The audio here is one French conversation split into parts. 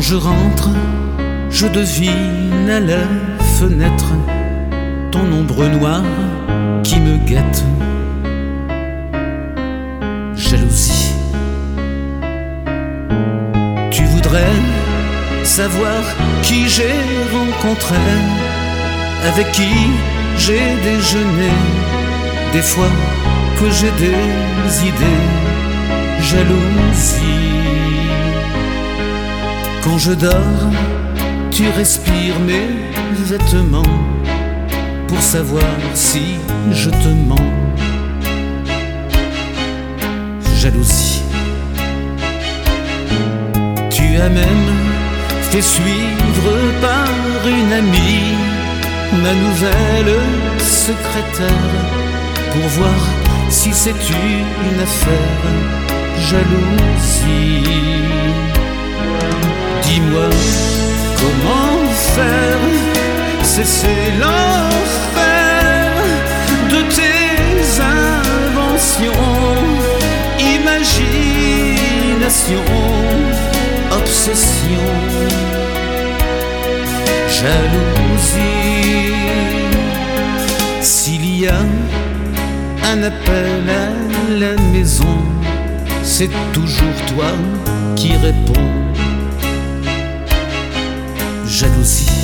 je rentre, je devine à la fenêtre ton ombre noire qui me guette. Jalousie. Tu voudrais savoir qui j'ai rencontré, avec qui j'ai déjeuné, des fois que j'ai des idées. Jalousie. Quand je dors, tu respires mes vêtements pour savoir si je te mens. Jalousie. Tu as même fait suivre par une amie ma nouvelle secrétaire pour voir si c'est une affaire. Jalousie. Dis-moi comment faire cesser l'enfer de tes inventions, imagination, obsession. Jalousie. S'il y a un appel à la maison, c'est toujours toi qui réponds. Jalousie.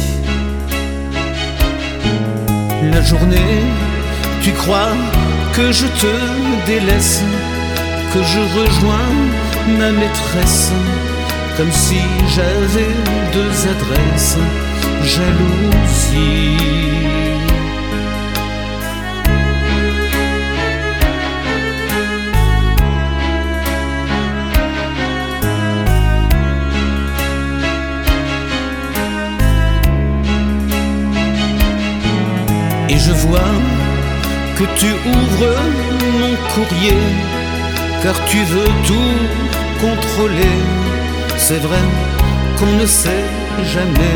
La journée, tu crois que je te délaisse, que je rejoins ma maîtresse, comme si j'avais deux adresses. Jalousie. Et je vois que tu ouvres mon courrier, car tu veux tout contrôler. C'est vrai qu'on ne sait jamais.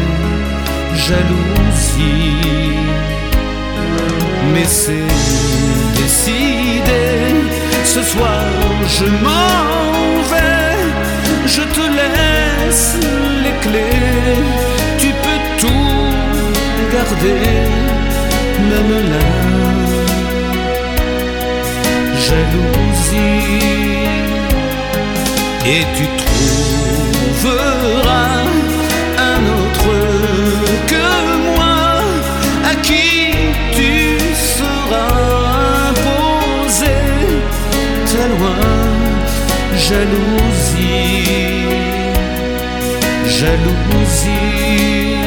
Jalousie. Mais c'est décidé, ce soir je m'en vais, je te laisse les clés, tu peux tout garder, même là. Jalousie. Et tu trouveras un autre que moi, à qui tu seras imposé très loin. Jalousie. Jalousie.